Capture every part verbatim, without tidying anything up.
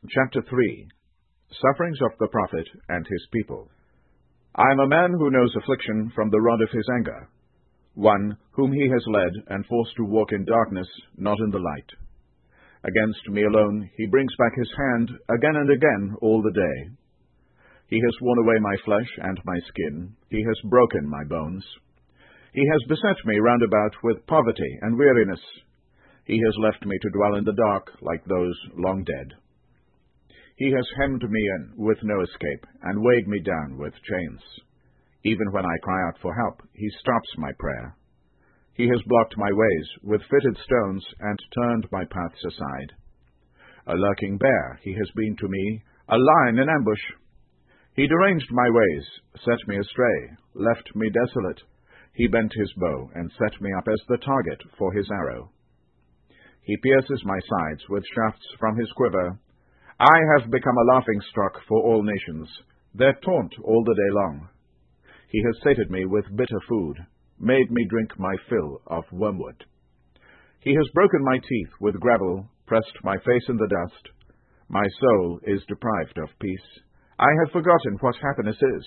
Chapter three. Sufferings of the Prophet and his people. I am a man who knows affliction from the rod of his anger, one whom he has led and forced to walk in darkness, not in the light. Against me alone he brings back his hand again and again all the day. He has worn away my flesh and my skin, he has broken my bones. He has beset me round about with poverty and weariness. He has left me to dwell in the dark like those long dead. He has hemmed me in with no escape, and weighed me down with chains. Even when I cry out for help, he stops my prayer. He has blocked my ways with fitted stones, and turned my paths aside. A lurking bear he has been to me, a lion in ambush. He deranged my ways, set me astray, left me desolate. He bent his bow, and set me up as the target for his arrow. He pierces my sides with shafts from his quiver. I have become a laughing-stock for all nations, their taunt all the day long. He has sated me with bitter food, made me drink my fill of wormwood. He has broken my teeth with gravel, pressed my face in the dust. My soul is deprived of peace. I have forgotten what happiness is.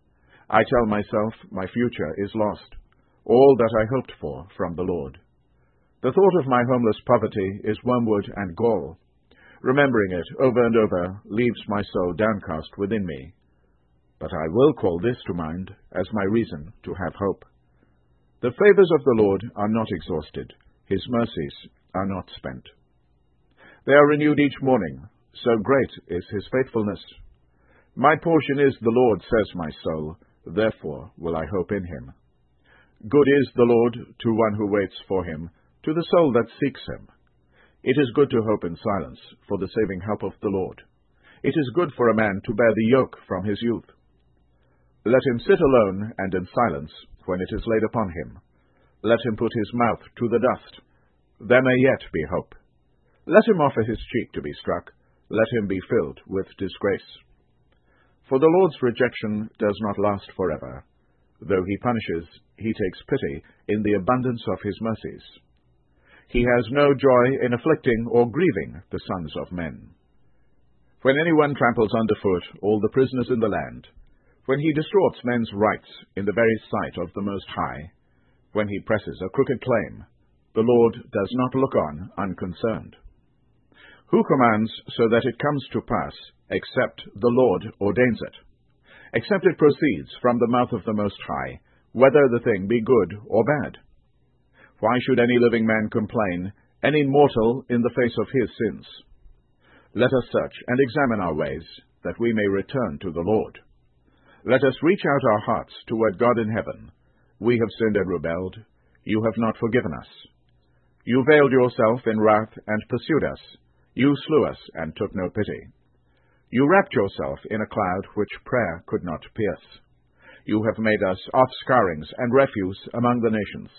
I tell myself my future is lost, all that I hoped for from the Lord. The thought of my homeless poverty is wormwood and gall. Remembering it over and over leaves my soul downcast within me. But I will call this to mind as my reason to have hope. The favors of the Lord are not exhausted. His mercies are not spent. They are renewed each morning, so great is his faithfulness. My portion is the Lord, says my soul, therefore will I hope in him. Good is the Lord to one who waits for him, to the soul that seeks him. It is good to hope in silence for the saving help of the Lord. It is good for a man to bear the yoke from his youth. Let him sit alone and in silence when it is laid upon him. Let him put his mouth to the dust. There may yet be hope. Let him offer his cheek to be struck. Let him be filled with disgrace. For the Lord's rejection does not last forever. Though he punishes, he takes pity in the abundance of his mercies. He has no joy in afflicting or grieving the sons of men. When anyone tramples underfoot all the prisoners in the land, when he distorts men's rights in the very sight of the Most High, when he presses a crooked claim, the Lord does not look on unconcerned. Who commands so that it comes to pass, except the Lord ordains it? Except it proceeds from the mouth of the Most High, whether the thing be good or bad. Why should any living man complain, any mortal in the face of his sins? Let us search and examine our ways, that we may return to the Lord. Let us reach out our hearts toward God in heaven. We have sinned and rebelled. You have not forgiven us. You veiled yourself in wrath and pursued us. You slew us and took no pity. You wrapped yourself in a cloud which prayer could not pierce. You have made us offscourings and refuse among the nations.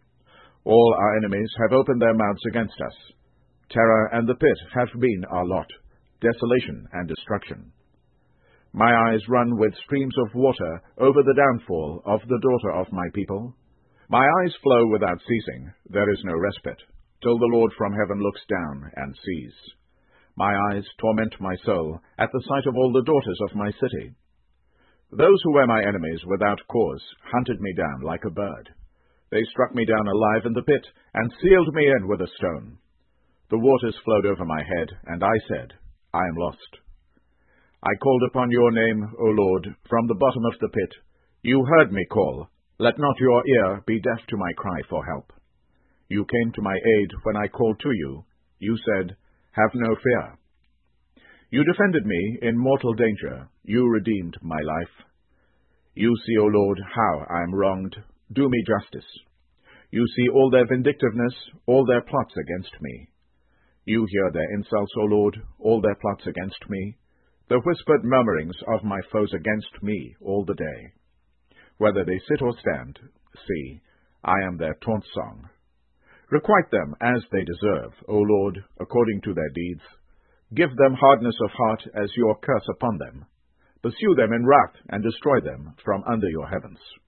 All our enemies have opened their mouths against us. Terror and the pit have been our lot, desolation and destruction. My eyes run with streams of water over the downfall of the daughter of my people. My eyes flow without ceasing, there is no respite, till the Lord from heaven looks down and sees. My eyes torment my soul at the sight of all the daughters of my city. Those who were my enemies without cause hunted me down like a bird. They struck me down alive in the pit, and sealed me in with a stone. The waters flowed over my head, and I said, I am lost. I called upon your name, O Lord, from the bottom of the pit. You heard me call. Let not your ear be deaf to my cry for help. You came to my aid when I called to you. You said, have no fear. You defended me in mortal danger. You redeemed my life. You see, O Lord, how I am wronged. Do me justice. You see all their vindictiveness, all their plots against me. You hear their insults, O Lord, all their plots against me, the whispered murmurings of my foes against me all the day. Whether they sit or stand, see, I am their taunt song. Requite them as they deserve, O Lord, according to their deeds. Give them hardness of heart as your curse upon them. Pursue them in wrath and destroy them from under your heavens.